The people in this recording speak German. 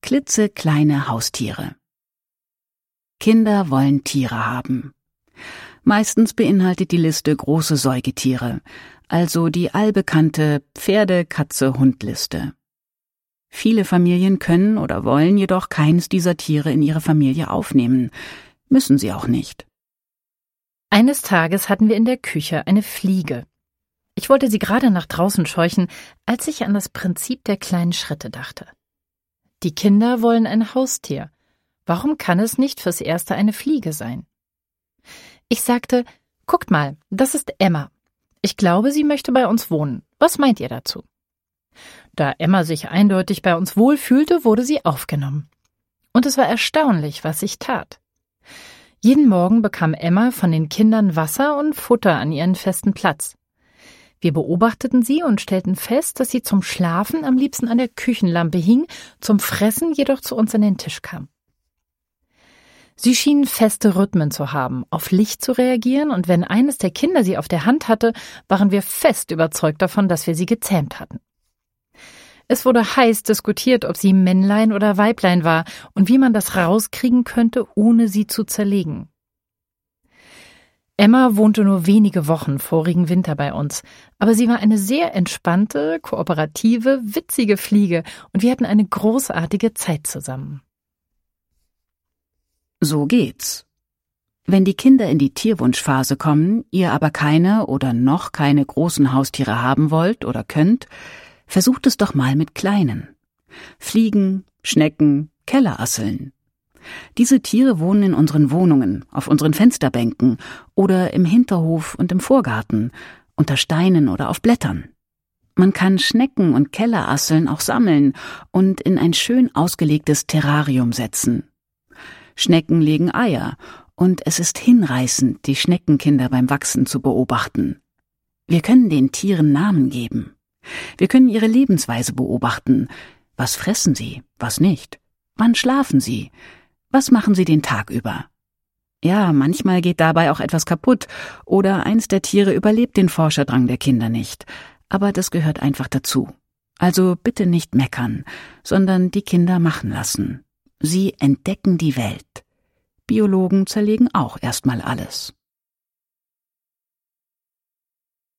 Klitzekleine Haustiere. Kinder wollen Tiere haben. Meistens beinhaltet die Liste große Säugetiere, also die allbekannte Pferde-Katze-Hund-Liste. Viele Familien können oder wollen jedoch keines dieser Tiere in ihre Familie aufnehmen, müssen sie auch nicht. Eines Tages hatten wir in der Küche eine Fliege. Ich wollte sie gerade nach draußen scheuchen, als ich an das Prinzip der kleinen Schritte dachte. Die Kinder wollen ein Haustier. Warum kann es nicht fürs Erste eine Fliege sein? Ich sagte, guckt mal, das ist Emma. Ich glaube, sie möchte bei uns wohnen. Was meint ihr dazu? Da Emma sich eindeutig bei uns wohlfühlte, wurde sie aufgenommen. Und es war erstaunlich, was sich tat. Jeden Morgen bekam Emma von den Kindern Wasser und Futter an ihren festen Platz. Wir beobachteten sie und stellten fest, dass sie zum Schlafen am liebsten an der Küchenlampe hing, zum Fressen jedoch zu uns an den Tisch kam. Sie schienen feste Rhythmen zu haben, auf Licht zu reagieren, und wenn eines der Kinder sie auf der Hand hatte, waren wir fest überzeugt davon, dass wir sie gezähmt hatten. Es wurde heiß diskutiert, ob sie Männlein oder Weiblein war und wie man das rauskriegen könnte, ohne sie zu zerlegen. Emma wohnte nur wenige Wochen vorigen Winter bei uns, aber sie war eine sehr entspannte, kooperative, witzige Fliege und wir hatten eine großartige Zeit zusammen. So geht's. Wenn die Kinder in die Tierwunschphase kommen, ihr aber keine oder noch keine großen Haustiere haben wollt oder könnt, versucht es doch mal mit kleinen. Fliegen, Schnecken, Kellerasseln. Diese Tiere wohnen in unseren Wohnungen, auf unseren Fensterbänken oder im Hinterhof und im Vorgarten, unter Steinen oder auf Blättern. Man kann Schnecken und Kellerasseln auch sammeln und in ein schön ausgelegtes Terrarium setzen. Schnecken legen Eier, und es ist hinreißend, die Schneckenkinder beim Wachsen zu beobachten. Wir können den Tieren Namen geben. Wir können ihre Lebensweise beobachten. Was fressen sie, was nicht? Wann schlafen sie? Was machen sie den Tag über? Ja, manchmal geht dabei auch etwas kaputt oder eins der Tiere überlebt den Forscherdrang der Kinder nicht. Aber das gehört einfach dazu. Also bitte nicht meckern, sondern die Kinder machen lassen. Sie entdecken die Welt. Biologen zerlegen auch erstmal alles.